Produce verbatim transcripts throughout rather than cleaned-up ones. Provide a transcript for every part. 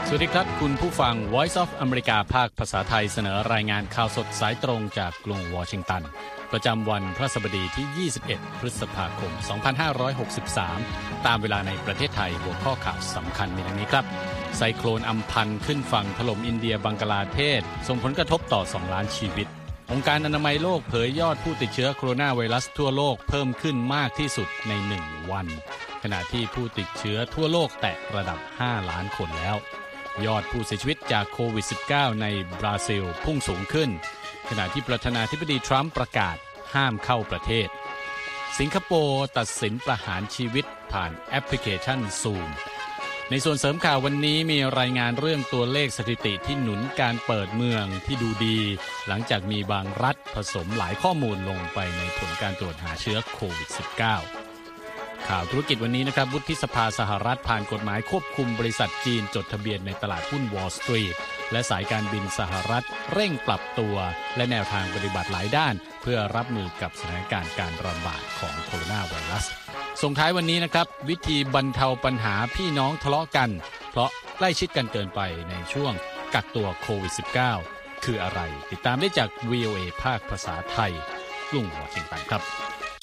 สวัสดีครับคุณผู้ฟัง Voice of America ภาคภาษาไทยเสนอรายงานข่าวสดสายตรงจากกรุงวอชิงตันประจำวันพฤหัสบดีที่ยี่สิบเอ็ดพฤษภาคมสองพันห้าร้อยหกสิบสามตามเวลาในประเทศไทยหัวข้อข่าวสำคัญมีดังนี้ครับไซโคลนอัมพันขึ้นฝั่งถล่มอินเดียบังกลาเทศส่งผลกระทบต่อสองล้านชีวิตองค์การอนามัยโลกเผยยอดผู้ติดเชื้อโคโรนาไวรัสทั่วโลกเพิ่มขึ้นมากที่สุดในหนึ่งวันขณะที่ผู้ติดเชื้อทั่วโลกแตะระดับห้าล้านคนแล้วยอดผู้เสียชีวิตจากโควิด สิบเก้า ในบราซิลพุ่งสูงขึ้นขณะที่ประธานาธิบดีทรัมป์ประกาศห้ามเข้าประเทศสิงคโปร์ตัดสินประหารชีวิตผ่านแอปพลิเคชัน Zoom ในส่วนเสริมข่าววันนี้มีรายงานเรื่องตัวเลขสถิติที่หนุนการเปิดเมืองที่ดูดีหลังจากมีบางรัฐผสมหลายข้อมูลลงไปในผลการตรวจหาเชื้อโควิด สิบเก้าข่าวธุรกิจวันนี้นะครับวุฒิสภาสหรัฐผ่านกฎหมายควบคุมบริษัทจีนจดทะเบียนในตลาดหุ้นวอลล์สตรีทและสายการบินสหรัฐเร่งปรับตัวและแนวทางปฏิบัติหลายด้านเพื่อรับมือกับสถานการณ์การระบาดของโคโรนาไวรัสส่งท้ายวันนี้นะครับวิธีบรรเทาปัญหาพี่น้องทะเลาะกันเพราะใกล้ชิดกันเกินไปในช่วงกักตัวโควิด สิบเก้า คืออะไรติดตามได้จาก วี โอ เอ ภาคภาษาไทยกรุงวอชิงตันครับ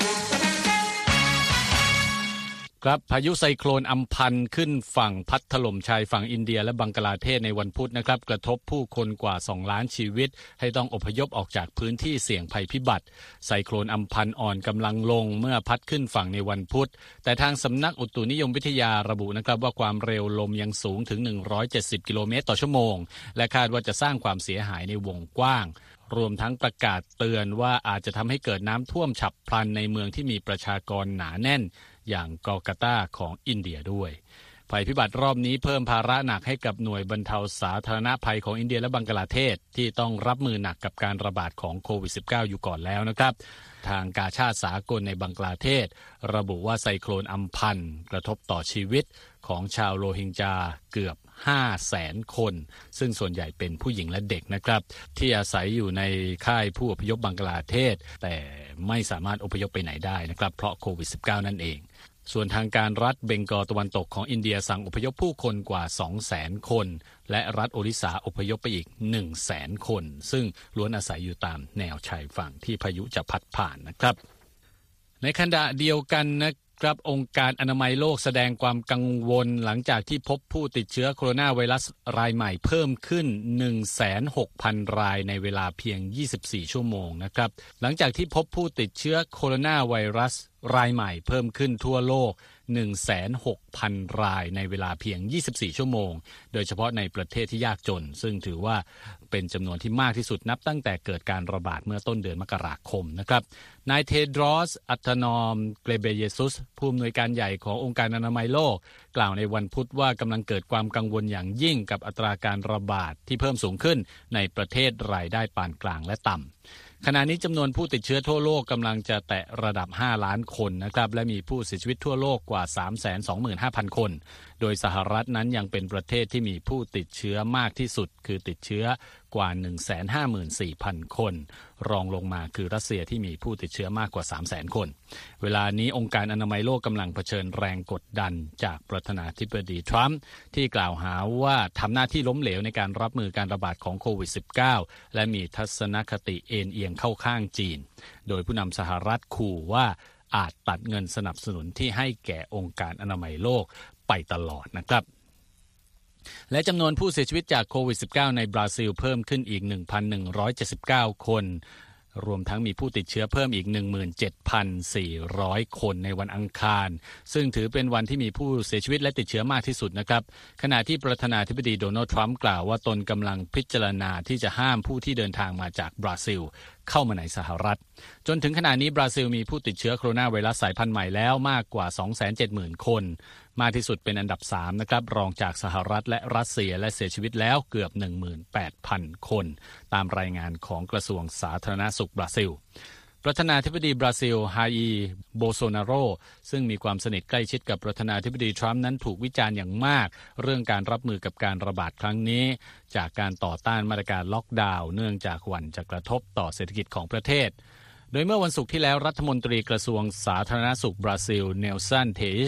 ครับพายุไซโคลนอัมพันขึ้นฝั่งพัดถล่มชายฝั่งอินเดียและบังกลาเทศในวันพุธนะครับกระทบผู้คนกว่าสองล้านชีวิตให้ต้องอพยพออกจากพื้นที่เสี่ยงภัยพิบัติไซโคลนอัมพันอ่อนกำลังลงเมื่อพัดขึ้นฝั่งในวันพุธแต่ทางสำนักอุตุนิยมวิทยาระบุนะครับว่าความเร็วลมยังสูงถึงหนึ่งร้อยเจ็ดสิบกิโลเมตรต่อชั่วโมงและคาดว่าจะสร้างความเสียหายในวงกว้างรวมทั้งประกาศเตือนว่าอาจจะทำให้เกิดน้ำท่วมฉับพลันในเมืองที่มีประชากรหนาแน่นอย่างกอลกาตาของอินเดียด้วยภัยพิบัติรอบนี้เพิ่มภาระหนักให้กับหน่วยบรรเทาสาธารณภัยของอินเดียและบังกลาเทศที่ต้องรับมือหนักกับการระบาดของโควิด สิบเก้า อยู่ก่อนแล้วนะครับทางกาชาดสากลในบังกลาเทศระบุว่าไซโคลนอัมพันกระทบต่อชีวิตของชาวโรฮิงญาเกือบห้าแสนคนซึ่งส่วนใหญ่เป็นผู้หญิงและเด็กนะครับที่อาศัยอยู่ในค่ายผู้อพยพบังกลาเทศแต่ไม่สามารถอพยพไปไหนได้นะครับเพราะโควิด สิบเก้า นั่นเองส่วนทางการรัฐเบงกอลตะวันตกของอินเดียสั่งอพยพผู้คนกว่า สองแสน คนและรัฐโอริสาอพยพไปอีก หนึ่งแสน คนซึ่งล้วนอาศัยอยู่ตามแนวชายฝั่งที่พายุจะพัดผ่านนะครับในขณะเดียวกันนะครับองค์การอนามัยโลกแสดงความกังวลหลังจากที่พบผู้ติดเชื้อโคโรนาไวรัสรายใหม่เพิ่มขึ้น หนึ่งแสนหกพัน รายในเวลาเพียงยี่สิบสี่ชั่วโมงนะครับหลังจากที่พบผู้ติดเชื้อโคโรนาไวรัสรายใหม่เพิ่มขึ้นทั่วโลก หนึ่งแสนหกพัน รายในเวลาเพียงยี่สิบสี่ชั่วโมงโดยเฉพาะในประเทศที่ยากจนซึ่งถือว่าเป็นจำนวนที่มากที่สุดนับตั้งแต่เกิดการระบาดเมื่อต้นเดือนมกราคมนะครับนายเทดรอส อัธนอม เกรเบเยซุสผู้อำนวยการใหญ่ขององค์การอนามัยโลกกล่าวในวันพุธว่ากำลังเกิดความกังวลอย่างยิ่งกับอัตราการระบาดที่เพิ่มสูงขึ้นในประเทศรายได้ปานกลางและต่ำขณะนี้จำนวนผู้ติดเชื้อทั่วโลกกำลังจะแตะระดับห้าล้านคนนะครับและมีผู้เสียชีวิตทั่วโลกกว่า สามแสนสองหมื่นห้าพัน คนโดยสหรัฐนั้นยังเป็นประเทศที่มีผู้ติดเชื้อมากที่สุดคือติดเชื้อกว่า หนึ่งแสนห้าหมื่นสี่พัน คนรองลงมาคือรัสเซียที่มีผู้ติดเชื้อมากกว่า สามแสน คนเวลานี้องค์การอนามัยโลกกำลังเผชิญแรงกดดันจากประธานาธิบดีทรัมป์ที่กล่าวหาว่าทำหน้าที่ล้มเหลวในการรับมือการระบาดของโควิด สิบเก้า และมีทัศนคติเอ็นเอียงเข้าข้างจีนโดยผู้นำสหรัฐขู่ว่าอาจตัดเงินสนับสนุนที่ให้แก่องค์การอนามัยโลกไปตลอดนะครับและจำนวนผู้เสียชีวิตจากโควิด สิบเก้า ในบราซิลเพิ่มขึ้นอีก หนึ่งพันหนึ่งร้อยเจ็ดสิบเก้า คนรวมทั้งมีผู้ติดเชื้อเพิ่มอีก หนึ่งหมื่นเจ็ดพันสี่ร้อย คนในวันอังคารซึ่งถือเป็นวันที่มีผู้เสียชีวิตและติดเชื้อมากที่สุดนะครับขณะที่ประธานาธิบดีโดนัลด์ทรัมป์กล่าวว่าตนกำลังพิจารณาที่จะห้ามผู้ที่เดินทางมาจากบราซิลเข้ามาในสหรัฐจนถึงขณะนี้บราซิลมีผู้ติดเชื้อโคโรนาไวรัสสายพันธุ์ใหม่แล้วมากกว่า สองแสนเจ็ดหมื่น คนมากที่สุดเป็นอันดับสามนะครับรองจากสหรัฐและรัสเซียและเสียชีวิตแล้วเกือบ หนึ่งหมื่นแปดพัน คนตามรายงานของกระทรวงสาธารณสุขบราซิลประธานาธิบดีบราซิลไฮร์ โบโซนาโรซึ่งมีความสนิทใกล้ชิดกับประธานาธิบดีทรัมป์นั้นถูกวิจารณ์อย่างมากเรื่องการรับมือกับการระบาดครั้งนี้จากการต่อต้านมาตรการล็อกดาวน์เนื่องจากหวั่นจะกระทบต่อเศรษฐกิจของประเทศโดยเมื่อวันศุกร์ที่แล้วรัฐมนตรีกระทรวงสาธารณสุขบราซิลเนลสันเทอิช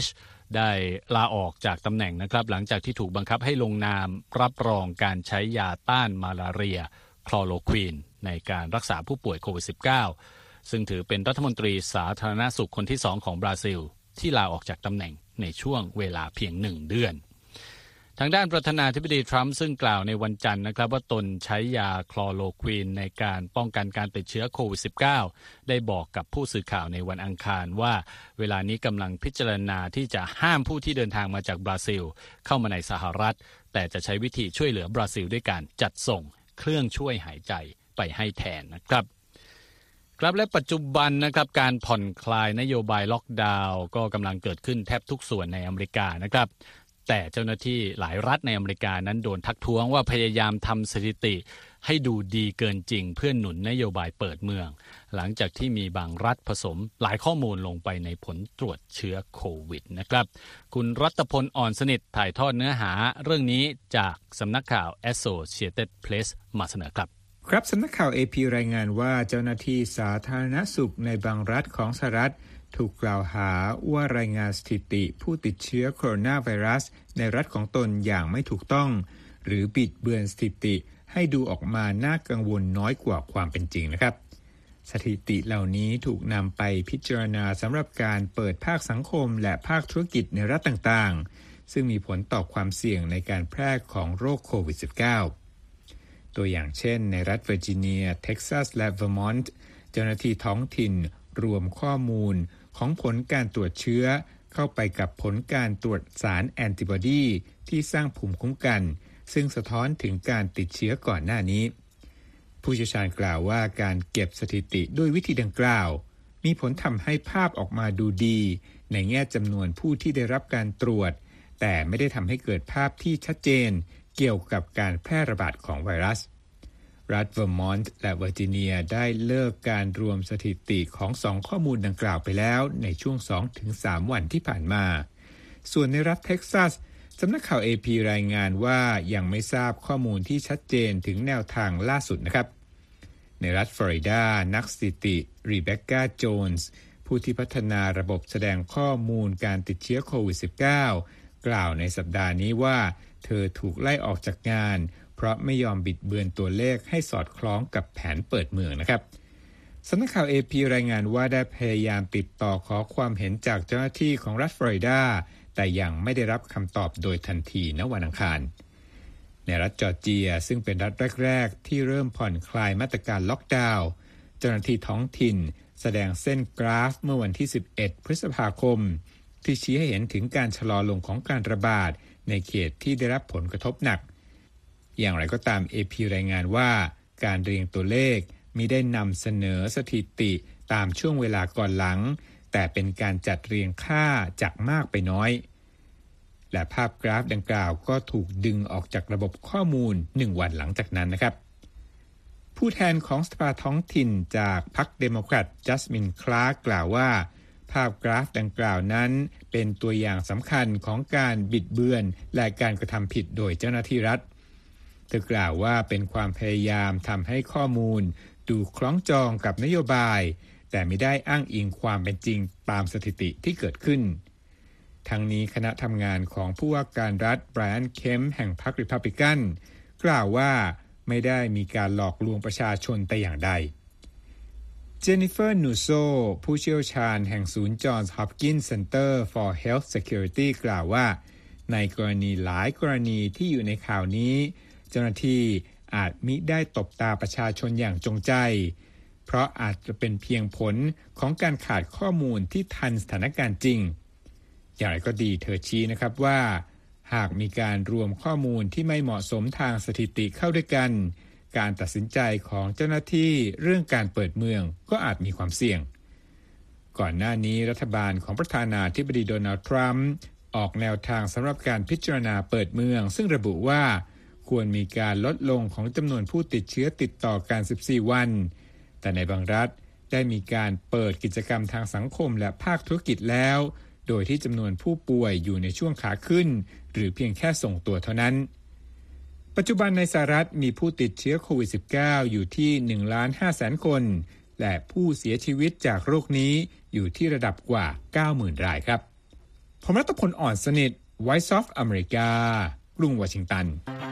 ได้ลาออกจากตำแหน่งนะครับหลังจากที่ถูกบังคับให้ลงนามรับรองการใช้ยาต้านมาลาเรียคลอโรควีนในการรักษาผู้ป่วยโควิด สิบเก้า ซึ่งถือเป็นรัฐมนตรีสาธารณสุขคนที่สองของบราซิลที่ลาออกจากตำแหน่งในช่วงเวลาเพียงหนึ่งเดือนทางด้านประธานาธิบดีทรัมป์ซึ่งกล่าวในวันจันทร์นะครับว่าตนใช้ยาคลอโรควีนในการป้องกันการติดเชื้อโควิด สิบเก้า ได้บอกกับผู้สื่อข่าวในวันอังคารว่าเวลานี้กำลังพิจารณาที่จะห้ามผู้ที่เดินทางมาจากบราซิลเข้ามาในสหรัฐแต่จะใช้วิธีช่วยเหลือบราซิลด้วยการจัดส่งเครื่องช่วยหายใจไปให้แทนนะครับครับและปัจจุบันนะครับการผ่อนคลายนโยบายล็อกดาวน์ก็กำลังเกิดขึ้นแทบทุกส่วนในอเมริกานะครับแต่เจ้าหน้าที่หลายรัฐในอเมริกานั้นโดนทักท้วงว่าพยายามทำสถิติให้ดูดีเกินจริงเพื่อหนุนนโยบายเปิดเมืองหลังจากที่มีบางรัฐผสมหลายข้อมูลลงไปในผลตรวจเชื้อโควิดนะครับคุณรัตพลอ่อนสนิทถ่ายทอดเนื้อหาเรื่องนี้จากสำนักข่าว Associated Press มาเสนอครับครับสำนักข่าว เอ พี รายงานว่าเจ้าหน้าที่สาธารณสุขในบางรัฐของสหรัฐถูกกล่าวหาว่ารายงานสถิติผู้ติดเชื้อโคโรนาไวรัสในรัฐของตนอย่างไม่ถูกต้องหรือบิดเบือนสถิติให้ดูออกมาน่ากังวลน้อยกว่าความเป็นจริงนะครับสถิติเหล่านี้ถูกนำไปพิจารณาสำหรับการเปิดภาคสังคมและภาคธุรกิจในรัฐต่างๆซึ่งมีผลต่อความเสี่ยงในการแพร่ของโรคโควิด สิบเก้า ตัวอย่างเช่นในรัฐเวอร์จิเนียเท็กซัสและเวอร์มอนต์เจ้าหน้าที่ท้องถิ่นรวมข้อมูลของผลการตรวจเชื้อเข้าไปกับผลการตรวจสารแอนติบอดีที่สร้างภูมิคุ้มกันซึ่งสะท้อนถึงการติดเชื้อก่อนหน้านี้ผู้เชี่ยวชาญกล่าวว่าการเก็บสถิติด้วยวิธีดังกล่าวมีผลทำให้ภาพออกมาดูดีในแง่จำนวนผู้ที่ได้รับการตรวจแต่ไม่ได้ทำให้เกิดภาพที่ชัดเจนเกี่ยวกับการแพร่ระบาดของไวรัสรัฐเวอร์มอนต์และเวอร์จิเนียได้เลิกการรวมสถิติของสองข้อมูลดังกล่าวไปแล้วในช่วง สองถึงสาม วันที่ผ่านมาส่วนในรัฐเท็กซัสสำนักข่าว เอ พี รายงานว่ายังไม่ทราบข้อมูลที่ชัดเจนถึงแนวทางล่าสุดนะครับในรัฐฟลอริดานักสถิติรีเบคก้าโจนส์ผู้ที่พัฒนาระบบแสดงข้อมูลการติดเชื้อโควิด สิบเก้า กล่าวในสัปดาห์นี้ว่าเธอถูกไล่ออกจากงานเพราะไม่ยอมบิดเบือนตัวเลขให้สอดคล้องกับแผนเปิดเมืองนะครับสำนักข่าว เอ พี รายงานว่าได้พยายามติดต่อขอความเห็นจากเจ้าหน้าที่ของรัฐฟลอริดาแต่ยังไม่ได้รับคำตอบโดยทันทีณวันอังคารในรัฐจอร์เจียซึ่งเป็นรัฐแรกๆที่เริ่มผ่อนคลายมาตรการล็อกดาวน์เจ้าหน้าที่ท้องถิ่นแสดงเส้นกราฟเมื่อวันที่สิบเอ็ดพฤษภาคมที่ชี้ให้เห็นถึงการชะลอลงของการระบาดในเขตที่ได้รับผลกระทบหนักอย่างไรก็ตาม เอ พี รายงานว่าการเรียงตัวเลขมิได้นำเสนอสถิติตามช่วงเวลาก่อนหลังแต่เป็นการจัดเรียงค่าจากมากไปน้อยและภาพกราฟดังกล่าวก็ถูกดึงออกจากระบบข้อมูลหนึ่งวันหลังจากนั้นนะครับผู้แทนของสภาท้องถิ่นจากพรรคเดโมแครตจัสมินคลาร์กกล่าวว่าภาพกราฟดังกล่าวนั้นเป็นตัวอย่างสำคัญของการบิดเบือนและการกระทำผิดโดยเจ้าหน้าที่รัฐเธอกล่าวว่าเป็นความพยายามทำให้ข้อมูลดูคล้องจองกับนโยบายแต่ไม่ได้อ้างอิงความเป็นจริงตามสถิติที่เกิดขึ้นทั้งนี้คณะทำงานของผู้ว่าการรัฐไบรอันเคมป์แห่งพรรครีพับลิกันกล่าวว่าไม่ได้มีการหลอกลวงประชาชนแต่อย่างใดเจนนิเฟอร์นูโซผู้เชี่ยวชาญแห่งศูนย์จอห์นส์ฮอปกินส์เซ็นเตอร์ for Health Security กล่าวว่าในกรณีหลายกรณีที่อยู่ในข่าวนี้เจ้าหน้าที่อาจมิได้ตบตาประชาชนอย่างจงใจเพราะอาจจะเป็นเพียงผลของการขาดข้อมูลที่ทันสถานการณ์จริงอย่างไรก็ดีเธอชี้นะครับว่าหากมีการรวมข้อมูลที่ไม่เหมาะสมทางสถิติเข้าด้วยกันการตัดสินใจของเจ้าหน้าที่เรื่องการเปิดเมืองก็อาจมีความเสี่ยงก่อนหน้านี้รัฐบาลของประธานาธิบดีโดนัลด์ทรัมป์ออกแนวทางสำหรับการพิจารณาเปิดเมืองซึ่งระบุว่าควรมีการลดลงของจำนวนผู้ติดเชื้อติดต่อกันสิบสี่วันแต่ในบางรัฐได้มีการเปิดกิจกรรมทางสังคมและภาคธุรกิจแล้วโดยที่จำนวนผู้ป่วยอยู่ในช่วงขาขึ้นหรือเพียงแค่ส่งตัวเท่านั้นปัจจุบันในสหรัฐมีผู้ติดเชื้อโควิด สิบเก้า อยู่ที่ หนึ่งล้านห้าแสน คนและผู้เสียชีวิตจากโรคนี้อยู่ที่ระดับกว่า เก้าหมื่น รายครับผมรัตพล อ่อนสนิท Voice of America กรุงวอชิงตัน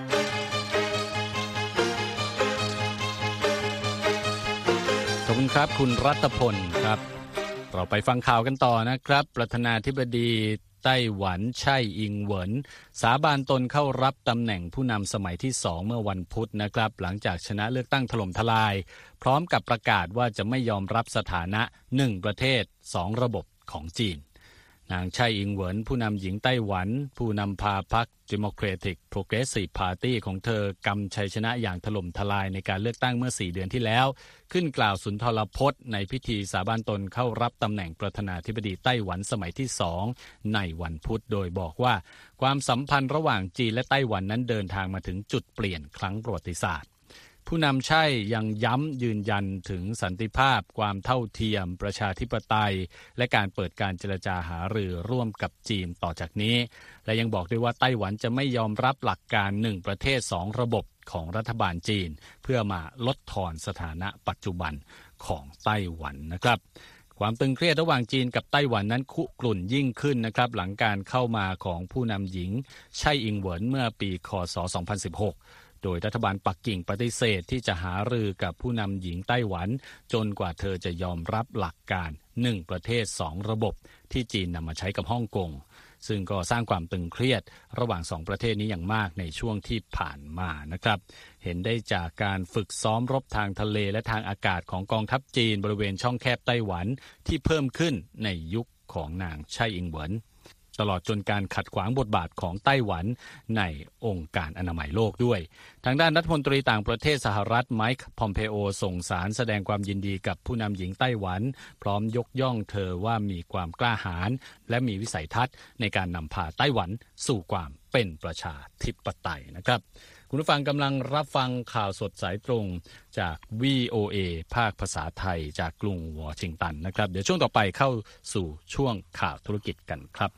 ขอบคุณครับคุณรัตพลครับเราไปฟังข่าวกันต่อนะครับประธานาธิบดีไต้หวันไช่อิงเหวินสาบานตนเข้ารับตำแหน่งผู้นำสมัยที่สองเมื่อวันพุธนะครับหลังจากชนะเลือกตั้งถล่มทลายพร้อมกับประกาศว่าจะไม่ยอมรับสถานะหนึ่งประเทศสองระบบของจีนนางไช่อิงเหวินผู้นำหญิงไต้หวันผู้นำพาพรรค Democratic Progressive Party ของเธอกำชัยชนะอย่างถล่มทลายในการเลือกตั้งเมื่อสี่เดือนที่แล้วขึ้นกล่าวสุนทรพจน์ในพิธีสาบานตนเข้ารับตำแหน่งประธานาธิบดีไต้หวันสมัยที่สองในวันพุธโดยบอกว่าความสัมพันธ์ระหว่างจีนและไต้หวันนั้นเดินทางมาถึงจุดเปลี่ยนครั้งประวัติศาสตร์ผู้นำไช่ยังย้ำยืนยันถึงสันติภาพความเท่าเทียมประชาธิปไตยและการเปิดการเจรจาหารือร่วมกับจีนต่อจากนี้และยังบอกด้วยว่าไต้หวันจะไม่ยอมรับหลักการหนึ่งประเทศสองระบบของรัฐบาลจีนเพื่อมาลดทอนสถานะปัจจุบันของไต้หวันนะครับความตึงเครียดระหว่างจีนกับไต้หวันนั้นคุกรุ่นยิ่งขึ้นนะครับหลังการเข้ามาของผู้นำหญิงไช่อิงเหวินเมื่อปีค.ศ.สองพันสิบหกโดยรัฐบาลปักกิ่งปฏิเสธที่จะหารือกับผู้นำหญิงไต้หวันจนกว่าเธอจะยอมรับหลักการหนึ่งประเทศสองระบบที่จีนนำมาใช้กับฮ่องกงซึ่งก็สร้างความตึงเครียดระหว่างสองประเทศนี้อย่างมากในช่วงที่ผ่านมานะครับเห็นได้จากการฝึกซ้อมรบทางทะเลและทางอากาศของกองทัพจีนบริเวณช่องแคบไต้หวันที่เพิ่มขึ้นในยุคของนางไช่อิงเหวินตลอดจนการขัดขวางบทบาทของไต้หวันในองค์การอนามัยโลกด้วยทางด้านรัฐมนตรีต่างประเทศสหรัฐไมค์พอมเพโอส่งสารแสดงความยินดีกับผู้นำหญิงไต้หวันพร้อมยกย่องเธอว่ามีความกล้าหาญและมีวิสัยทัศน์ในการนำพาไต้หวันสู่ความเป็นประชาธิปไตยนะครับคุณผู้ฟังกำลังรับฟังข่าวสดสายตรงจาก วี โอ เอ ภาคภาษาไทยจากกรุงวอชิงตันนะครับเดี๋ยวช่วงต่อไปเข้าสู่ช่วงข่าวธุรกิจกันครับ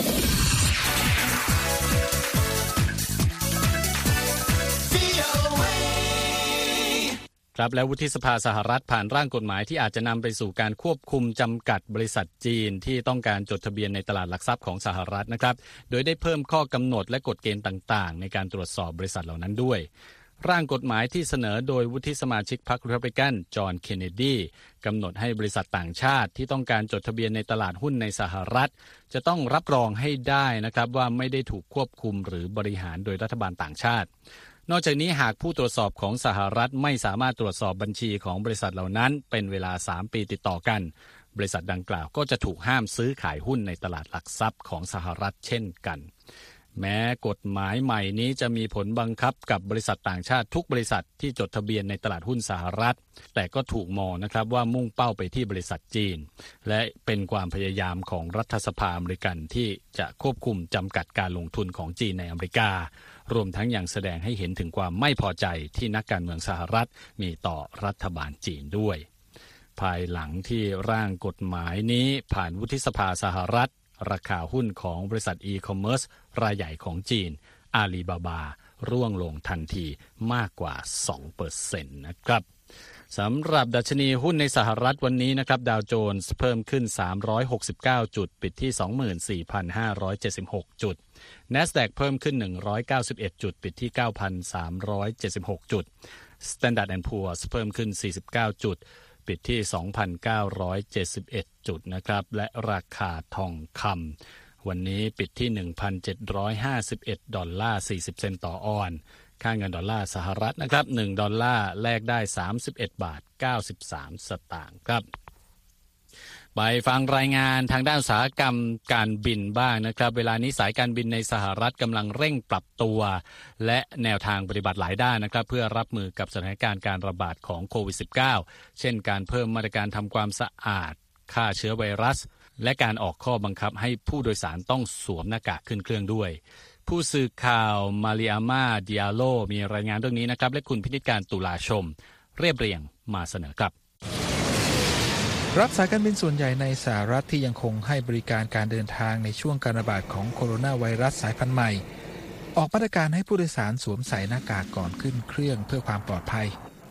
ครับและวุฒิสภาสหรัฐผ่านร่างกฎหมายที่อาจจะนำไปสู่การควบคุมจำกัดบริษัทจีนที่ต้องการจดทะเบียนในตลาดหลักทรัพย์ของสหรัฐนะครับโดยได้เพิ่มข้อกำหนดและกฎเกณฑ์ต่างๆในการตรวจสอบบริษัทเหล่านั้นด้วยร่างกฎหมายที่เสนอโดยวุฒิสมาชิกพรรครีพับลิกันจอห์นเคนเนดีกำหนดให้บริษัทต่างชาติที่ต้องการจดทะเบียนในตลาดหุ้นในสหรัฐจะต้องรับรองให้ได้นะครับว่าไม่ได้ถูกควบคุมหรือบริหารโดยรัฐบาลต่างชาตินอกจากนี้หากผู้ตรวจสอบของสหรัฐไม่สามารถตรวจสอบบัญชีของบริษัทเหล่านั้นเป็นเวลาสามปีติดต่อกันบริษัทดังกล่าวก็จะถูกห้ามซื้อขายหุ้นในตลาดหลักทรัพย์ของสหรัฐเช่นกันแม้กฎหมายใหม่นี้จะมีผลบังคับกับบริษัทต่างชาติทุกบริษัทที่จดทะเบียนในตลาดหุ้นสหรัฐแต่ก็ถูกมองนะครับว่ามุ่งเป้าไปที่บริษัทจีนและเป็นความพยายามของรัฐสภาอเมริกันที่จะควบคุมจำกัดการลงทุนของจีนในอเมริการวมทั้งยังแสดงให้เห็นถึงความไม่พอใจที่นักการเมืองสหรัฐมีต่อรัฐบาลจีนด้วยภายหลังที่ร่างกฎหมายนี้ผ่านวุฒิสภาสหรัฐราคาหุ้นของบริษัทอีคอมเมิร์ซรายใหญ่ของจีนอาลีบาบาร่วงลงทันทีมากกว่า สองเปอร์เซ็นต์ นะครับสำหรับดัชนีหุ้นในสหรัฐวันนี้นะครับดาวโจนส์เพิ่มขึ้นสามร้อยหกสิบเก้าจุดปิดที่ สองหมื่นสี่พันห้าร้อยเจ็ดสิบหก จุด NASDAQ เพิ่มขึ้นหนึ่งร้อยเก้าสิบเอ็ดจุดปิดที่ เก้าพันสามร้อยเจ็ดสิบหก จุด Standard แอนด์ Poor's เพิ่มขึ้นสี่สิบเก้าจุดปิดที่ สองพันเก้าร้อยเจ็ดสิบเอ็ด จุดนะครับและราคาทองคำวันนี้ปิดที่ หนึ่งพันเจ็ดร้อยห้าสิบเอ็ดดอลลาร์สี่สิบเซนต์ต่อออนซ์ค่าเงินดอลลาร์สหรัฐนะครับหนึ่งดอลลาร์แลกได้สามสิบเอ็ดบาทเก้าสิบสามสตางค์ครับไปฟังรายงานทางด้านอุตสาหกรรมการบินบ้างนะครับเวลานี้สายการบินในสหรัฐกำลังเร่งปรับตัวและแนวทางปฏิบัติหลายด้านนะครับเพื่อรับมือกับสถานการณ์การระบาดของโควิด สิบเก้า เช่นการเพิ่มมาตรการทำความสะอาดฆ่าเชื้อไวรัสและการออกข้อบังคับให้ผู้โดยสารต้องสวมหน้ากากขึ้นเครื่องด้วยผู้สื่อข่าวมาริอาม่าดิอาโลมีรายงานเรื่องนี้นะครับและคุณพินิจการตุลาชมเรียบเรียงมาเสนอครับรับสายการบินส่วนใหญ่ในสหรัฐที่ยังคงให้บริการการเดินทางในช่วงการระบาดของโคโรนาไวรัสสายพันธุ์ใหม่ออกมาตรการให้ผู้โดยสารสวมใส่หน้ากากก่อนขึ้นเครื่องเพื่อความปลอดภัย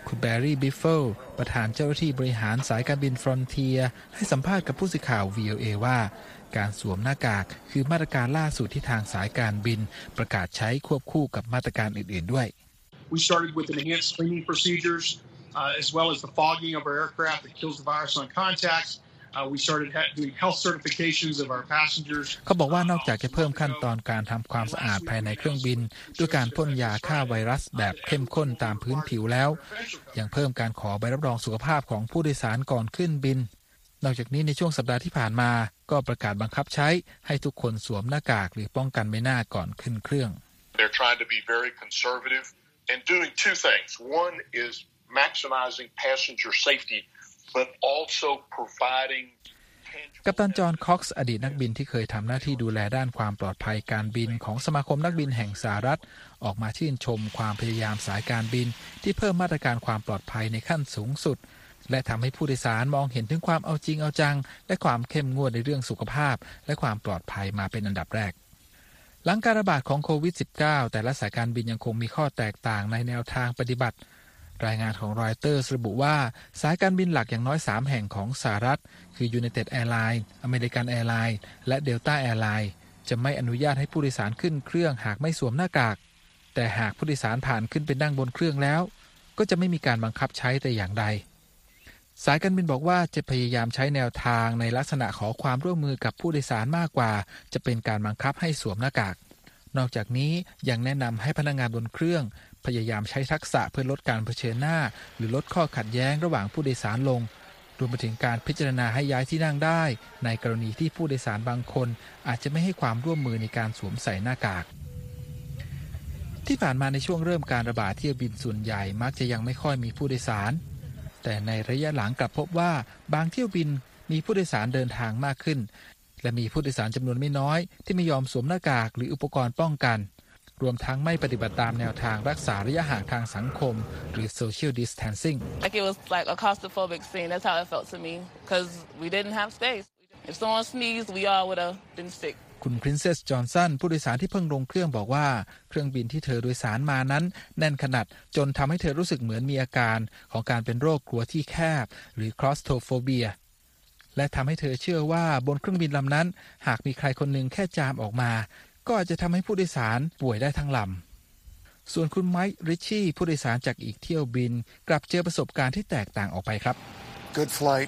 คุณแบร์รี่บิฟเฟิลประธานเจ้าหน้าที่บริหารสายการบินฟรอนเทียร์ให้สัมภาษณ์กับผู้สื่อข่าว วี โอ เอ ว่าการสวมหน้ากากคือมาตรการล่าสุดที่ทางสายการบินประกาศใช้ควบคู่กับมาตรการอื่นๆด้วย We started with enhanced cleaning procedures uh, as well as the fogging of our aircraft that kills the virus on contacts. Uh, we started doing health certifications of our passengers. เขาบอกว่านอกจากจะเพิ่มขั้นตอนการทำความสะอาดภายในเครื่องบินด้วยการพ่นยาฆ่าไวรัสแบบเข้มข้นตามพื้นผิวแล้วยังเพิ่มการขอใบรับรองสุขภาพของผู้โดยสารก่อนขึ้นบินนอกจากนี้ในช่วงสัปดาห์ที่ผ่านมาก็ประกาศบังคับใช้ให้ทุกคนสวมหน้ากากหรือป้องกันใบหน้าก่อนขึ้นเครื่อง They're trying to be very conservative and doing two things. One is maximizing passenger safety, but also providing กัปตันจอห์นค็อกซ์อดีตนักบินที่เคยทำหน้าที่ดูแลด้านความปลอดภัยการบินของสมาคมนักบินแห่งสหรัฐออกมาชื่นชมความพยายามสายการบินที่เพิ่มมาตรการความปลอดภัยในขั้นสูงสุดและทำให้ผู้โดยสารมองเห็นถึงความเอาจริงเอาจังและความเข้มงวดในเรื่องสุขภาพและความปลอดภัยมาเป็นอันดับแรกหลังการระบาดของโควิด สิบเก้า แต่ละสายการบินยังคงมีข้อแตกต่างในแนวทางปฏิบัติรายงานของรอยเตอร์สระบุว่าสายการบินหลักอย่างน้อยสามแห่งของสหรัฐคือ United Airlines, American Airlines และ Delta Airlines จะไม่อนุญาตให้ผู้โดยสารขึ้นเครื่องหากไม่สวมหน้ากากแต่หากผู้โดยสารผ่านขึ้นไปนั่งบนเครื่องแล้วก็จะไม่มีการบังคับใช้แต่อย่างใดสายการบินบอกว่าจะพยายามใช้แนวทางในลักษณะขอความร่วมมือกับผู้โดยสารมากกว่าจะเป็นการบังคับให้สวมหน้ากากนอกจากนี้ยังแนะนำให้พนักงานบนเครื่องพยายามใช้ทักษะเพื่อลดการเผชิญหน้าหรือลดข้อขัดแย้งระหว่างผู้โดยสารลงรวมไปถึงการพิจารณาให้ย้ายที่นั่งได้ในกรณีที่ผู้โดยสารบางคนอาจจะไม่ให้ความร่วมมือในการสวมใส่หน้ากากที่ผ่านมาในช่วงเริ่มการระบาดเที่ยวบินส่วนใหญ่มักจะยังไม่ค่อยมีผู้โดยสารแต่ในระยะหลังกลับพบว่าบางเที่ยวบินมีผู้โดยสารเดินทางมากขึ้นและมีผู้โดยสารจำนวนไม่น้อยที่ไม่ยอมสวมหน้ากากหรืออุปกรณ์ป้องกันรวมทั้งไม่ปฏิบัติตามแนวทางรักษาระยะห่างทางสังคมหรือ social distancing like it was like a claustrophobic scene that's how it felt to me because we didn't have space if someone sneezed we all would have been sick คุณ Princess Johnson ผู้โดยสารที่เพิ่งลงเครื่องบอกว่าเครื่องบินที่เธอโดยสารมานั้นแน่นขนาดจนทำให้เธอรู้สึกเหมือนมีอาการของการเป็นโรคกลัวที่แคบหรือ claustrophobia และทำให้เธอเชื่อว่าบนเครื่องบินลำนั้นหากมีใครคนหนึ่งแค่จามออกมาก็อาจจะทำให้ผู้โดยสารป่วยได้ทั้งลำส่วนคุณไมค์ริชชี่ผู้โดยสารจากอีกเที่ยวบินกลับเจอประสบการณ์ที่แตกต่างออกไปครับ Good flight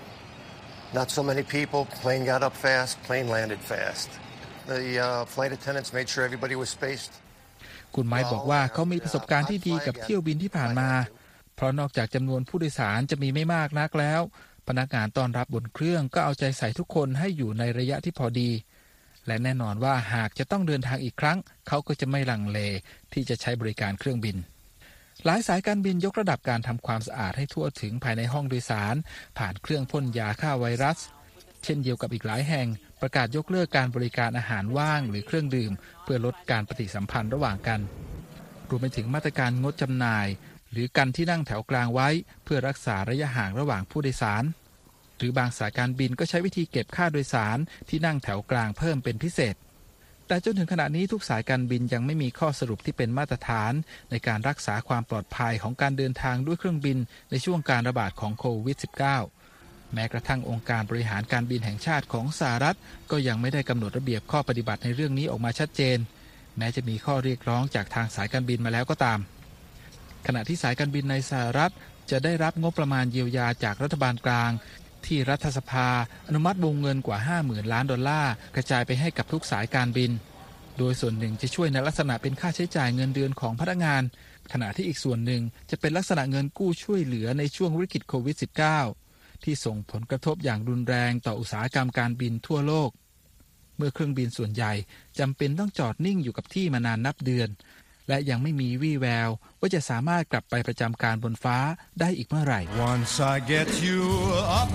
not so many people plane got up fast plane landed fast the uh, flight attendants made sure everybody was spaced คุณไมค์บอกว่าเขามีประสบการณ์ที่ดีกับเที่ยวบินที่ผ่านมาเพราะนอกจากจำนวนผู้โดยสารจะมีไม่มากนักแล้วพนักงานต้อนรับบนเครื่องก็เอาใจใส่ทุกคนให้อยู่ในระยะที่พอดีและแน่นอนว่าหากจะต้องเดินทางอีกครั้งเขาก็จะไม่ลังเลที่จะใช้บริการเครื่องบินหลายสายการบินยกระดับการทำความสะอาดให้ทั่วถึงภายในห้องโดยสารผ่านเครื่องพ่นยาฆ่าไวรัสเช่นเดียวกับอีกหลายแห่งประกาศยกเลิกการบริการอาหารว่างหรือเครื่องดื่มเพื่อลดการปฏิสัมพันธ์ระหว่างกันรวมไปถึงมาตรการงดจำหน่ายหรือกันที่นั่งแถวกลางไว้เพื่อรักษาระยะห่างระหว่างผู้โดยสารหรือบางสายการบินก็ใช้วิธีเก็บค่าโดยสารที่นั่งแถวกลางเพิ่มเป็นพิเศษแต่จนถึงขณะนี้ทุกสายการบินยังไม่มีข้อสรุปที่เป็นมาตรฐานในการรักษาความปลอดภัยของการเดินทางด้วยเครื่องบินในช่วงการระบาดของโควิด สิบเก้า แม้กระทั่งองค์การบริหารการบินแห่งชาติของสหรัฐก็ยังไม่ได้กำหนดระเบียบข้อปฏิบัติในเรื่องนี้ออกมาชัดเจนแม้จะมีข้อเรียกร้องจากทางสายการบินมาแล้วก็ตามขณะที่สายการบินในสหรัฐจะได้รับงบประมาณเยียวยาจากรัฐบาลกลางที่รัฐสภาอนุมัติวงเงินกว่า ห้าหมื่น ล้านดอลลาร์กระจายไปให้กับทุกสายการบินโดยส่วนหนึ่งจะช่วยในลักษณะเป็นค่าใช้จ่ายเงินเดือนของพนักงานขณะที่อีกส่วนหนึ่งจะเป็นลักษณะเงินกู้ช่วยเหลือในช่วงวิกฤตโควิด สิบเก้า ที่ส่งผลกระทบอย่างรุนแรงต่ออุตสาหกรรมการบินทั่วโลกเมื่อเครื่องบินส่วนใหญ่จำเป็นต้องจอดนิ่งอยู่กับที่มานานนับเดือนและยังไม่มีวี่แววว่าจะสามารถกลับไปประจำการบนฟ้าได้อีกเมื่อไหร่ Once I get you up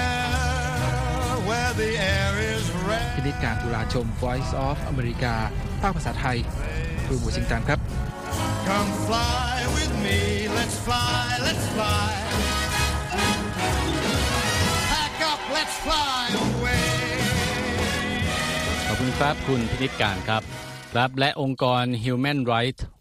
there where the air is red พินิจการตุลาชม Voice of America ภาคภาษาไทยกรุงวอชิงตันครับ Come fly with me let's fly let's fly Pack up let's fly away ขอบคุณครับคุณพินิจการครับครับและองค์กร Human Rights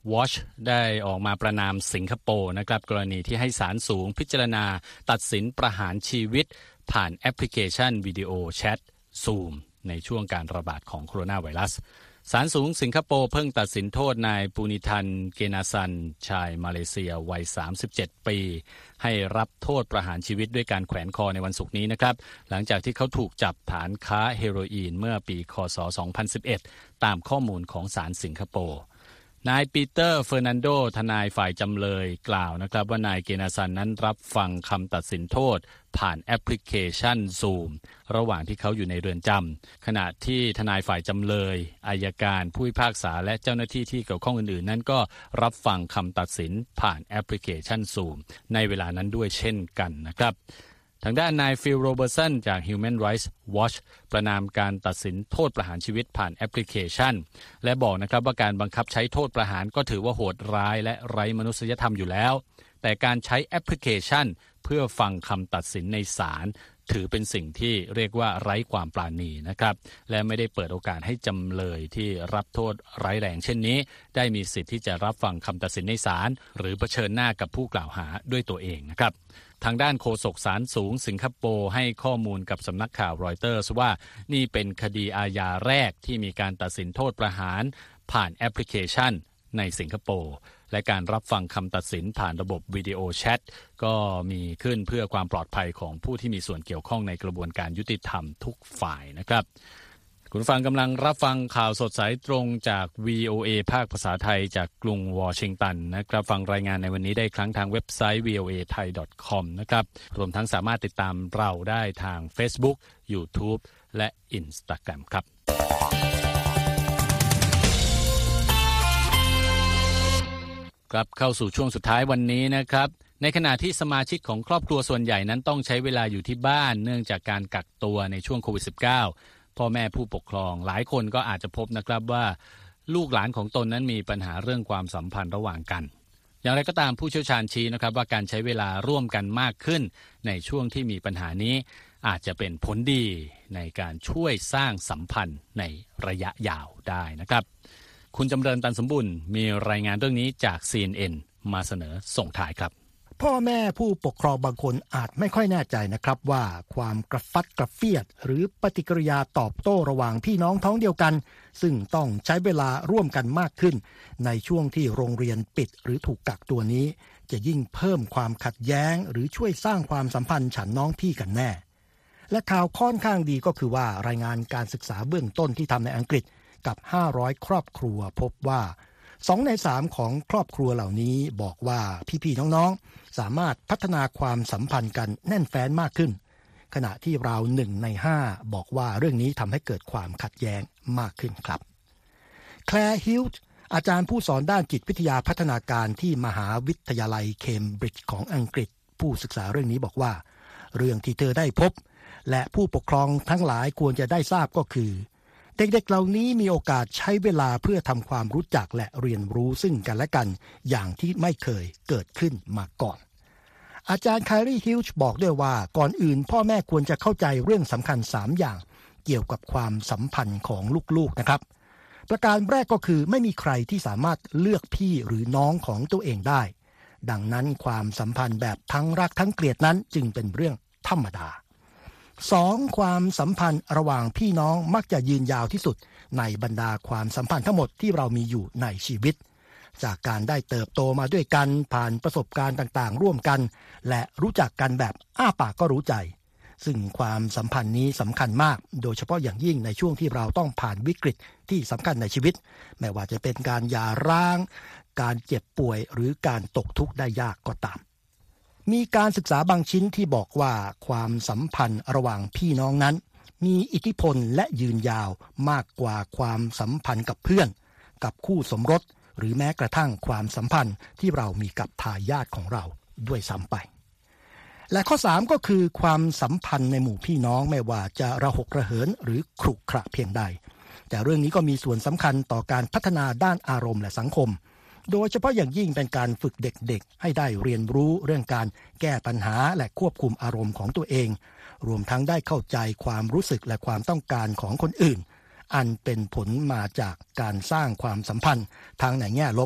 Watch ได้ออกมาประณามสิงคโปร์นะครับกรณีที่ให้ศาลสูงพิจารณาตัดสินประหารชีวิตผ่านแอปพลิเคชันวิดีโอแชท Zoom ในช่วงการระบาดของโคโรนาไวรัสศาลสูงสิงคโปร์เพิ่งตัดสินโทษนายปูนิทันเกนาซันชายมาเลเซียวัยสามสิบเจ็ดปีให้รับโทษประหารชีวิตด้วยการแขวนคอในวันศุกร์นี้นะครับหลังจากที่เขาถูกจับฐานค้าเฮโรอีนเมื่อปีคศสองพันสิบเอ็ดตามข้อมูลของศาลสิงคโปร์นายปีเตอร์เฟอร์นันโดทนายฝ่ายจำเลยกล่าวนะครับว่านายเกนาซันนั้นรับฟังคำตัดสินโทษผ่านแอปพลิเคชัน Zoom ระหว่างที่เขาอยู่ในเรือนจำขณะที่ทนายฝ่ายจำเลยอัยการผู้พิพากษาและเจ้าหน้าที่ที่เกี่ยวข้องอื่นๆนั้นก็รับฟังคำตัดสินผ่านแอปพลิเคชัน Zoom ในเวลานั้นด้วยเช่นกันนะครับทางด้านนายฟิลโรเบอร์สันจาก Human Rights Watch ประณามการตัดสินโทษประหารชีวิตผ่านแอปพลิเคชันและบอกนะครับว่าการบังคับใช้โทษประหารก็ถือว่าโหดร้ายและไร้มนุษยธรรมอยู่แล้วแต่การใช้แอปพลิเคชันเพื่อฟังคำตัดสินในศาลถือเป็นสิ่งที่เรียกว่าไร้ความปราณีนะครับและไม่ได้เปิดโอกาสให้จำเลยที่รับโทษร้ายแรงเช่นนี้ได้มีสิทธิ์ที่จะรับฟังคำตัดสินในศาลหรือเผชิญหน้ากับผู้กล่าวหาด้วยตัวเองนะครับทางด้านโฆษกศาลสูงสิงคโปร์ให้ข้อมูลกับสำนักข่าวรอยเตอร์สว่านี่เป็นคดีอาญาแรกที่มีการตัดสินโทษประหารผ่านแอปพลิเคชันในสิงคโปร์และการรับฟังคำตัดสินผ่านระบบวิดีโอแชทก็มีขึ้นเพื่อความปลอดภัยของผู้ที่มีส่วนเกี่ยวข้องในกระบวนการยุติธรรมทุกฝ่ายนะครับคุณฟังกำลังรับฟังข่าวสดสายตรงจาก วี โอ เอ ภาคภาษาไทยจากกรุงวอชิงตันนะครับฟังรายงานในวันนี้ได้ครั้งทางเว็บไซต์ วี โอ เอ ไทย ดอท คอม นะครับรวมทั้งสามารถติดตามเราได้ทาง Facebook YouTube และ Instagram ครับกลับเข้าสู่ช่วงสุดท้ายวันนี้นะครับในขณะที่สมาชิกของครอบครัวส่วนใหญ่นั้นต้องใช้เวลาอยู่ที่บ้านเนื่องจากการกักตัวในช่วงโควิด สิบเก้า พ่อแม่ผู้ปกครองหลายคนก็อาจจะพบนะครับว่าลูกหลานของตนนั้นมีปัญหาเรื่องความสัมพันธ์ระหว่างกันอย่างไรก็ตามผู้เชี่ยวชาญชี้นะครับว่าการใช้เวลาร่วมกันมากขึ้นในช่วงที่มีปัญหานี้อาจจะเป็นผลดีในการช่วยสร้างสัมพันธ์ในระยะยาวได้นะครับคุณจำเริญตันสมบุญมีรายงานเรื่องนี้จาก ซี เอ็น เอ็น มาเสนอส่งท้ายครับพ่อแม่ผู้ปกครองบางคนอาจไม่ค่อยแน่ใจนะครับว่าความกระฟัดกระเฟียดหรือปฏิกิริยาตอบโต้ระหว่างพี่น้องท้องเดียวกันซึ่งต้องใช้เวลาร่วมกันมากขึ้นในช่วงที่โรงเรียนปิดหรือถูกกักตัวนี้จะยิ่งเพิ่มความขัดแย้งหรือช่วยสร้างความสัมพันธ์ฉันน้องพี่กันแน่และข่าวค่อนข้างดีก็คือว่ารายงานการศึกษาเบื้องต้นที่ทำในอังกฤษกับห้าร้อยครอบครัวพบว่าสองในสามของครอบครัวเหล่านี้บอกว่าพี่ๆน้องๆสามารถพัฒนาความสัมพันธ์กันแน่นแฟ้นมากขึ้นขณะที่ราวหนึ่งในห้าบอกว่าเรื่องนี้ทำให้เกิดความขัดแย้งมากขึ้นครับแคลร์ฮิลต์อาจารย์ผู้สอนด้านจิตวิทยาพัฒนาการที่มหาวิทยาลัยเคมบริดจ์ของอังกฤษผู้ศึกษาเรื่องนี้บอกว่าเรื่องที่เธอได้พบและผู้ปกครองทั้งหลายควรจะได้ทราบก็คือเด็กๆเหล่านี้มีโอกาสใช้เวลาเพื่อทำความรู้จักและเรียนรู้ซึ่งกันและกันอย่างที่ไม่เคยเกิดขึ้นมาก่อนอาจารย์ไคลี่ฮิลช์บอกด้วยว่าก่อนอื่นพ่อแม่ควรจะเข้าใจเรื่องสำคัญสามอย่างเกี่ยวกับความสัมพันธ์ของลูกๆนะครับประการแรกก็คือไม่มีใครที่สามารถเลือกพี่หรือน้องของตัวเองได้ดังนั้นความสัมพันธ์แบบทั้งรักทั้งเกลียดนั้นจึงเป็นเรื่องธรรมดาสองความสัมพันธ์ระหว่างพี่น้องมักจะยืนยาวที่สุดในบรรดาความสัมพันธ์ทั้งหมดที่เรามีอยู่ในชีวิตจากการได้เติบโตมาด้วยกันผ่านประสบการณ์ต่างๆร่วมกันและรู้จักกันแบบอ้าปากก็รู้ใจซึ่งความสัมพันธ์นี้สำคัญมากโดยเฉพาะอย่างยิ่งในช่วงที่เราต้องผ่านวิกฤตที่สำคัญในชีวิตไม่ว่าจะเป็นการหย่าร้างการเจ็บป่วยหรือการตกทุกข์ได้ยากก็ตามมีการศึกษาบางชิ้นที่บอกว่าความสัมพันธ์ระหว่างพี่น้องนั้นมีอิทธิพลและยืนยาวมากกว่าความสัมพันธ์กับเพื่อนกับคู่สมรสหรือแม้กระทั่งความสัมพันธ์ที่เรามีกับทายาทของเราด้วยซ้ำไปและข้อสามก็คือความสัมพันธ์ในหมู่พี่น้องไม่ว่าจะระหกระเหินหรือขรุขระเพียงใดแต่เรื่องนี้ก็มีส่วนสำคัญต่อการพัฒนาด้านอารมณ์และสังคมโดยเฉพาะอย่างยิ่งเป็นการฝึกเด็กๆให้ได้เรียนรู้เรื่องการแก้ปัญหาและควบคุมอารมณ์ของตัวเองรวมทั้งได้เข้าใจความรู้สึกและความต้องการของคนอื่นอันเป็นผลมาจากการสร้างความสัมพันธ์ทั้งในแง่ลบ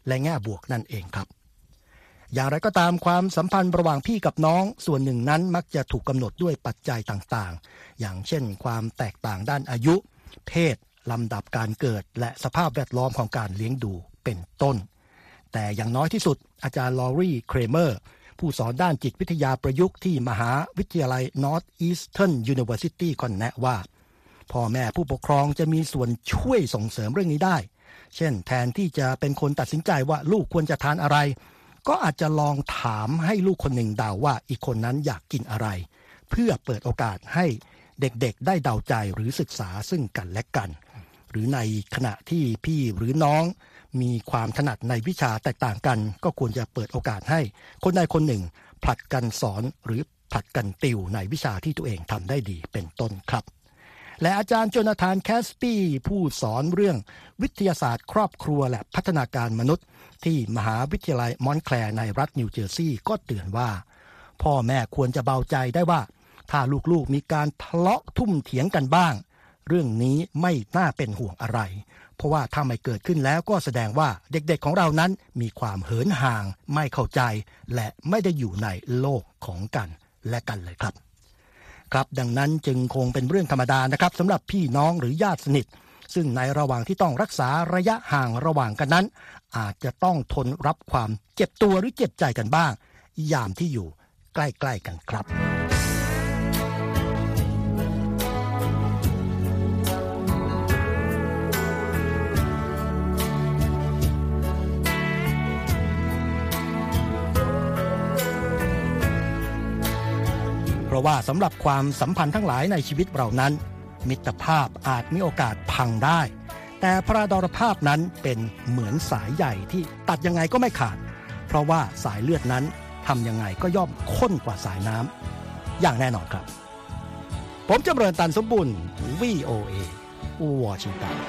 และแง่บวกนั่นเองครับอย่างไรก็ตามความสัมพันธ์ระหว่างพี่กับน้องส่วนหนึ่งนั้นมักจะถูกกำหนดด้วยปัจจัยต่างๆอย่างเช่นความแตกต่างด้านอายุเพศลำดับการเกิดและสภาพแวดล้อมของการเลี้ยงดูเป็นต้นแต่อย่างน้อยที่สุดอาจารย์ลอรีเครเมอร์ผู้สอนด้านจิตวิทยาประยุกต์ที่มหาวิทยาลัย Northeastern University ก็แนะว่าพ่อแม่ผู้ปกครองจะมีส่วนช่วยส่งเสริมเรื่องนี้ได้เช่นแทนที่จะเป็นคนตัดสินใจว่าลูกควรจะทานอะไรก็อาจจะลองถามให้ลูกคนหนึ่งเดาว่าอีกคนนั้นอยากกินอะไรเพื่อเปิดโอกาสให้เด็กๆได้เดาใจหรือศึกษาซึ่งกันและกันหรือในขณะที่พี่หรือน้องมีความถนัดในวิชาแตกต่างกันก็ควรจะเปิดโอกาสให้คนใดคนหนึ่งผลัดกันสอนหรือผลัดกันติวในวิชาที่ตัวเองทำได้ดีเป็นต้นครับและอาจารย์โจนาธานแคสปี้ผู้สอนเรื่องวิทยาศาสตร์ครอบครัวและพัฒนาการมนุษย์ที่มหาวิทยาลัยมอนแคลร์ในรัฐนิวเจอร์ซีย์ก็เตือนว่าพ่อแม่ควรจะเบาใจได้ว่าถ้าลูกๆมีการทะเลาะทุ่มเถียงกันบ้างเรื่องนี้ไม่น่าเป็นห่วงอะไรเพราะว่าถ้าไม่เกิดขึ้นแล้วก็แสดงว่าเด็กๆของเรานั้นมีความเหินห่างไม่เข้าใจและไม่ได้อยู่ในโลกของกันและกันเลยครับครับดังนั้นจึงคงเป็นเรื่องธรรมดานะครับสำหรับพี่น้องหรือญาติสนิทซึ่งในระหว่างที่ต้องรักษาระยะห่างระหว่างกันนั้นอาจจะต้องทนรับความเจ็บตัวหรือเจ็บใจกันบ้างยามที่อยู่ใกล้ๆกันครับเพราะว่าสำหรับความสัมพันธ์ทั้งหลายในชีวิตเรานั้นมิตรภาพอาจมีโอกาสพังได้แต่พระดรภาพนั้นเป็นเหมือนสายใหญ่ที่ตัดยังไงก็ไม่ขาดเพราะว่าสายเลือดนั้นทำยังไงก็ย่อมข้นกว่าสายน้ำอย่างแน่นอนครับผมจำเริญตันสมบุญ วี โอ เอ วอชิงตัน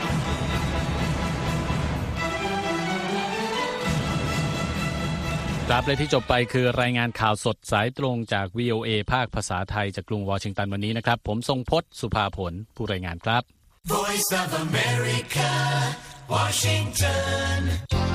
ครับและที่จบไปคือรายงานข่าวสดสายตรงจาก วี โอ เอ ภาคภาษาไทยจากกรุงวอชิงตันวันนี้นะครับผมทรงพจน์สุภาผลผู้รายงานครับ Voice of America, Washington